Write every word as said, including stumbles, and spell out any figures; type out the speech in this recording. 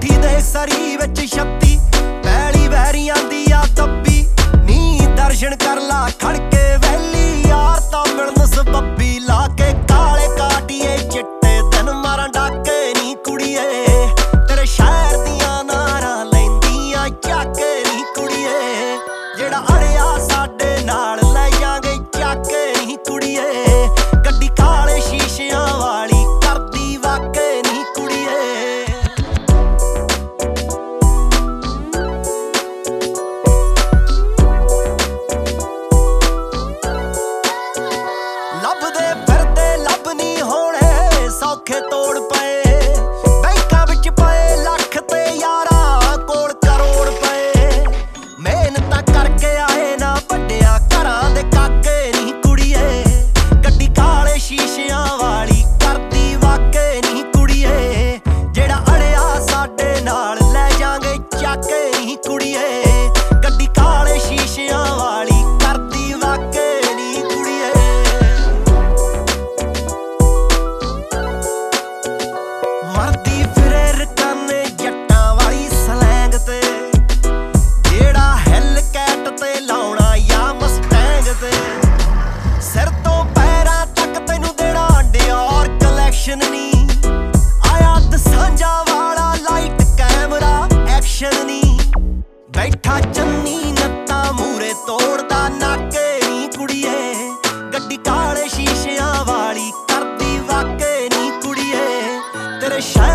ਦੇ ਸਰੀ ਵਿੱਚ ਛੱਤੀ ਪੈਲੀ ਵੈਰੀਆਂ ਦੀ ਆ ਦੱਬੀ ਨੀ ਦਰਸ਼ਨ ਕਰ ਲਾ ਖੜਕੇ ਵੈਲੀ ਯਾਰ ਤਾਂ ਮਿਲਣ ਸਬੱਬੀ ਲਾ ਕੇ ਕਾਲੇ ਕਾਟੀਏ ਚਿੱਟੇ ਦਿਨ ਮਾਰਾਂ ਡਾਕੇ ਨੀ ਕੁੜੀਏ ਤੇਰੇ ਸ਼ਹਿਰ ਦੀਆਂ ਨਾਰਾਂ ਲੈਂਦੀਆਂ ਚੱਕੇ ਨੀ ਕੁੜੀਏ ਜਿਹੜਾ ਅੜਿਆ ਸਾਡੇ ਨਾਲ ਲੈ ਜਾਂਗੇ ਚੱਕੇ ਨੀ ਕੁੜੀਏ ਗੱਡੀ ਕਾਲੇ ਸ਼ੀਸ਼ਿਆਂ ਵਾਲੀ ਕਰਦੀ ਵਾਕੇ ਨੀ ਕੁੜੀਏ ਲੱਭਦੇ ਫਿਰਦੇ ਲੱਭ ਨੀ ਹੋਣੇ ਸੌਖੇ ਤੋੜ ਪਏ ਬੈਂਕਾਂ ਵਿੱਚ ਪਏ ਲੱਖ ਤੇ ਯਾਰਾਂ ਕੋਲ ਕਰੋੜ ਪਏ ਮਿਹਨਤਾਂ ਕਰਕੇ ਆਏ ਨਾ ਵੱਡਿਆਂ ਘਰਾਂ ਦੇ ਕਾਕੇ ਨੀ ਕੁੜੀਏ ਗੱਡੀ ਕਾਲੇ ਸ਼ੀਸ਼ਿਆਂ ਵਾਲੀ ਕਰਦੀ ਵਾਕੇ ਨੀ ਕੁੜੀਏ ਜਿਹੜਾ ਅੜਿਆ ਸਾਡੇ ਨਾਲ ਲੈ ਜਾਂਗੇ ਚੱਕੇ ਨੀ ਕੁੜੀਏ ਗੱਡੀ ਕਾਲੇ ਸ਼ੀਸ਼ਿਆਂ ਵਾਲੀ ਕਰਦੀ ਵਾਕੇ ਨੀ ਕੁੜੀਏ ਮਰਦੀ ਫਿਰੇ ਰਕਾਨੇ ਜੱਟਾਂ ਵਾਲੀ ਸਲੈਂਗ ਤੇ ਜਿਹੜਾ ਹਿੱਲ ਕੈਟ ਤੇ ਲਾਉਣਾ ਜਾਂ ਮਸਟੈਂਗ ਤੇ ਸਿਰ ਤੋਂ ਪੈਰਾਂ ਤੱਕ ਤੈਨੂੰ ਦੇਣਾ ਡਿਓਰ ਕਲੈਕਸ਼ਨ ਨੀ ਆਇਆ ਦਸਾਂਝਾ ਵਾਲਾ ਲਾਈਟ ਕੈਮਰਾ ਐਕਸ਼ਨ ਨੀ ਬੈਠਾ ਚੰਨੀ ਨੱਤਾਂ ਮੂਰੇ ਤੋੜਦਾ ਨਾਕੇ ਨੀ ਕੁੜੀਏ ਗੱਡੀ ਕਾਲੇ ਸ਼ੀਸ਼ਿਆਂ ਵਾਲੀ ਕਰਦੀ ਵਾਕੇ ਨੀ ਕੁੜੀਏ ਤੇਰੇ